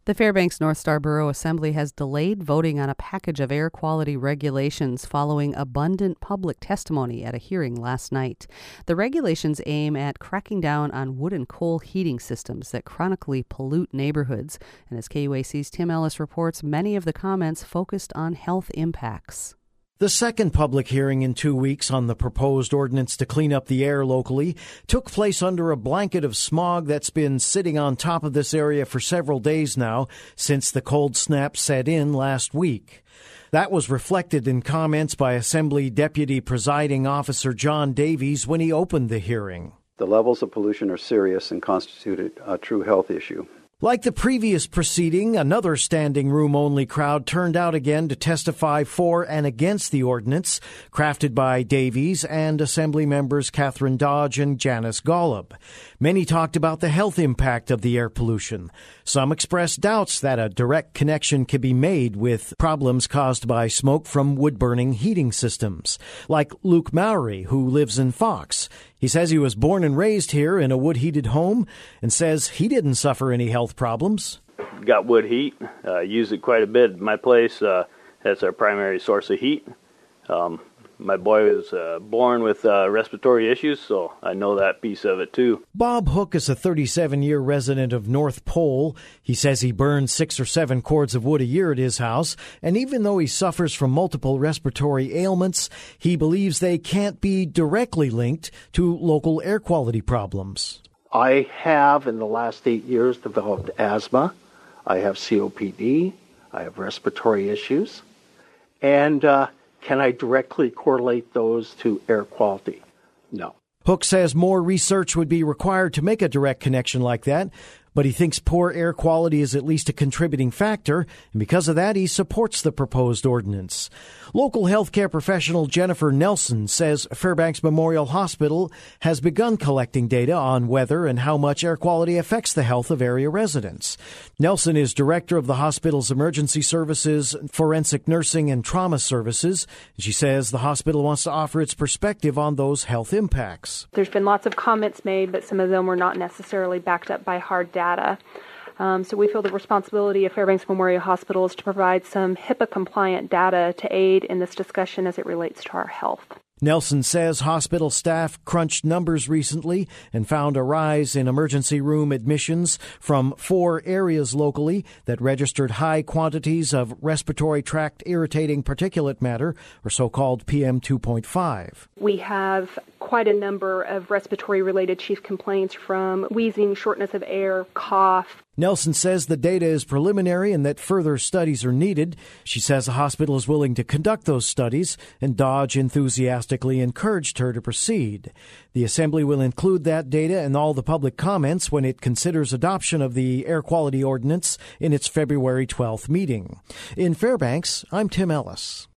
The Fairbanks North Star Borough Assembly has delayed voting on a package of air quality regulations following abundant public testimony at a hearing last night. The regulations aim at cracking down on wood and coal heating systems that chronically pollute neighborhoods. And as KUAC's Tim Ellis reports, many of the comments focused on health impacts. The second public hearing in 2 weeks on the proposed ordinance to clean up the air locally took place under a blanket of smog that's been sitting on top of this area for several days now since the cold snap set in last week. That was reflected in comments by Assembly Deputy Presiding Officer John Davies when he opened the hearing. The levels of pollution are serious and constitute a true health issue. Like the previous proceeding, another standing room only crowd turned out again to testify for and against the ordinance, crafted by Davies and Assembly members Catherine Dodge and Janice Golub. Many talked about the health impact of the air pollution. Some expressed doubts that a direct connection could be made with problems caused by smoke from wood-burning heating systems, like Luke Mowry, who lives in Fox. He says he was born and raised here in a wood-heated home and says he didn't suffer any health problems. Got wood heat, use it quite a bit. My place, that's our primary source of heat. My boy was born with respiratory issues, so I know that piece of it too. Bob Hook is a 37-year resident of North Pole. He says he burns 6 or 7 cords of wood a year at his house, and even though he suffers from multiple respiratory ailments, he believes they can't be directly linked to local air quality problems. I have, in the last 8 years, developed asthma. I have COPD. I have respiratory issues. And can I directly correlate those to air quality? No. Hook says more research would be required to make a direct connection like that, but he thinks poor air quality is at least a contributing factor, and because of that, he supports the proposed ordinance. Local healthcare professional Jennifer Nelson says Fairbanks Memorial Hospital has begun collecting data on whether and how much air quality affects the health of area residents. Nelson is director of the hospital's emergency services, forensic nursing, and trauma services. She says the hospital wants to offer its perspective on those health impacts. There's been lots of comments made, but some of them were not necessarily backed up by hard data. So we feel the responsibility of Fairbanks Memorial Hospital is to provide some HIPAA-compliant data to aid in this discussion as it relates to our health. Nelson says hospital staff crunched numbers recently and found a rise in emergency room admissions from 4 areas locally that registered high quantities of respiratory tract irritating particulate matter, or so-called PM 2.5. We have quite a number of respiratory-related chief complaints from wheezing, shortness of air, cough. Nelson says the data is preliminary and that further studies are needed. She says the hospital is willing to conduct those studies, and Dodge enthusiastically encouraged her to proceed. The Assembly will include that data and all the public comments when it considers adoption of the air quality ordinance in its February 12th meeting. In Fairbanks, I'm Tim Ellis.